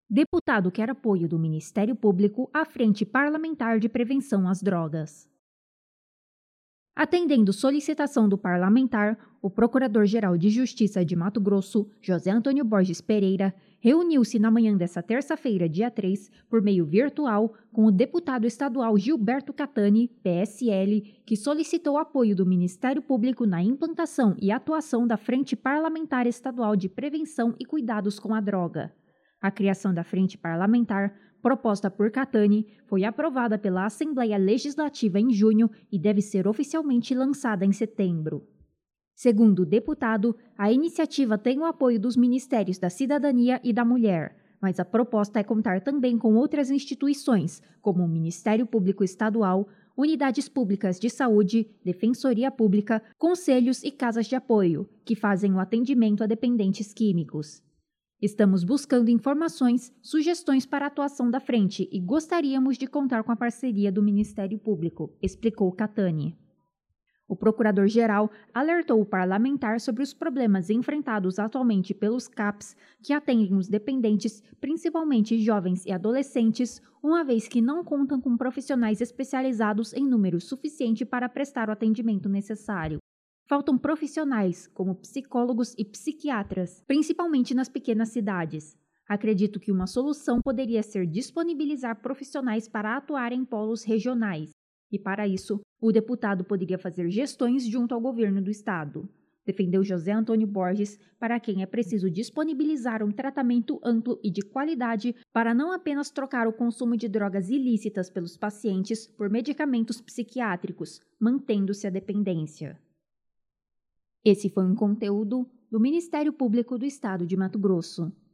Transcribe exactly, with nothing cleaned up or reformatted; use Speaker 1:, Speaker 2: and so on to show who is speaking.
Speaker 1: Deputado quer apoio do Ministério Público à Frente Parlamentar de Prevenção às Drogas. Atendendo solicitação do parlamentar, o Procurador-Geral de Justiça de Mato Grosso, José Antônio Borges Pereira, reuniu-se na manhã desta terça-feira, dia três, por meio virtual, com o deputado estadual Gilberto Catani, P S L, que solicitou apoio do Ministério Público na implantação e atuação da Frente Parlamentar Estadual de Prevenção e Cuidados com a Droga. A criação da Frente Parlamentar, proposta por Catani, foi aprovada pela Assembleia Legislativa em junho e deve ser oficialmente lançada em setembro. Segundo o deputado, a iniciativa tem o apoio dos Ministérios da Cidadania e da Mulher, mas a proposta é contar também com outras instituições, como o Ministério Público Estadual, unidades públicas de saúde, defensoria pública, conselhos e casas de apoio, que fazem o atendimento a dependentes químicos. Estamos buscando informações, sugestões para a atuação da frente e gostaríamos de contar com a parceria do Ministério Público, explicou Catani. O procurador-geral alertou o parlamentar sobre os problemas enfrentados atualmente pelos C A Ps que atendem os dependentes, principalmente jovens e adolescentes, uma vez que não contam com profissionais especializados em número suficiente para prestar o atendimento necessário. Faltam profissionais, como psicólogos e psiquiatras, principalmente nas pequenas cidades. Acredito que uma solução poderia ser disponibilizar profissionais para atuar em polos regionais, e para isso, o deputado poderia fazer gestões junto ao governo do estado. Defendeu José Antônio Borges, para quem é preciso disponibilizar um tratamento amplo e de qualidade para não apenas trocar o consumo de drogas ilícitas pelos pacientes por medicamentos psiquiátricos, mantendo-se a dependência. Esse foi um conteúdo do Ministério Público do Estado de Mato Grosso.